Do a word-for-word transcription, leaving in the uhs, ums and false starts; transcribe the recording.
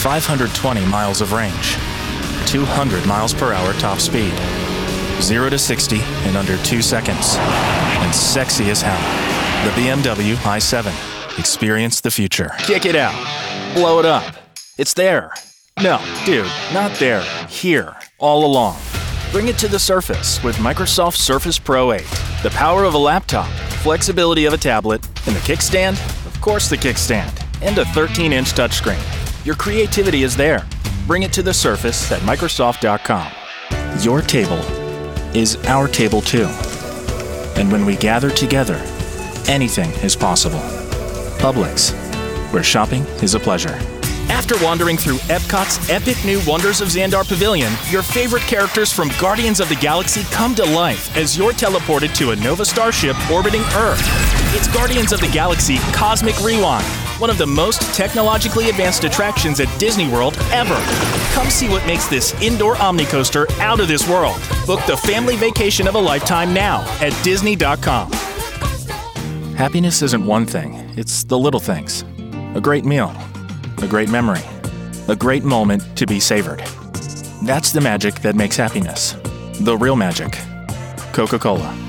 five hundred twenty miles of range, two hundred miles per hour top speed, zero to sixty in under two seconds, and sexy as hell. The B M W i seven. Experience the future. Kick it out. Blow it up. It's there. No, dude, not there. Here, all along. Bring it to the surface with Microsoft Surface Pro eight. The power of a laptop, flexibility of a tablet, and the kickstand? Of course the kickstand. And a thirteen-inch touchscreen. Your creativity is there. Bring it to the surface at Microsoft dot com. Your table is our table too. And when we gather together, anything is possible. Publix, where shopping is a pleasure. After wandering through Epcot's epic new Wonders of Xandar Pavilion, your favorite characters from Guardians of the Galaxy come to life as you're teleported to a Nova starship orbiting Earth. It's Guardians of the Galaxy Cosmic Rewind, one of the most technologically advanced attractions at Disney World ever. Come see what makes this indoor Omnicoaster out of this world. Book the family vacation of a lifetime now at Disney dot com. Happiness isn't one thing, it's the little things. A great meal, a great memory, a great moment to be savored. That's the magic that makes happiness. The real magic. Coca-Cola.